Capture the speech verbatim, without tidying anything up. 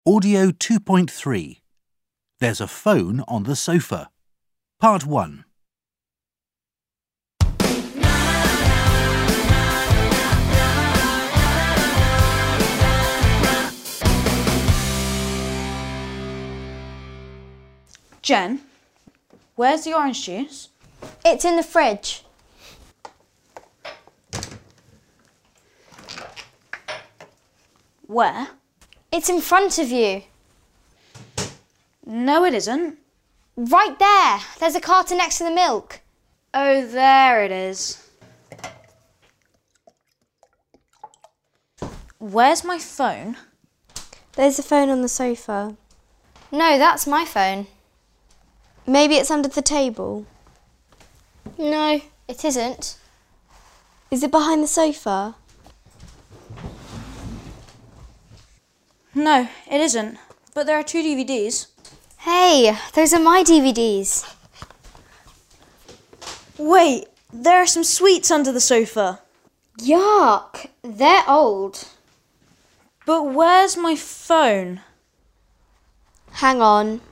Audio two point three. There's a phone on the sofa. Part one. Jen, where's the orange juice? It's in the fridge. Where? It's in front of you. No, it isn't. Right there. There's a carton next to the milk. Oh, there it is. Where's my phone? There's a phone on the sofa. No, that's my phone. Maybe it's under the table. No, it isn't. Is it behind the sofa? No, it isn't. But there are two D V Ds. Hey, those are my D V Ds. Wait, there are some sweets under the sofa. Yuck, they're old. But where's my phone? Hang on.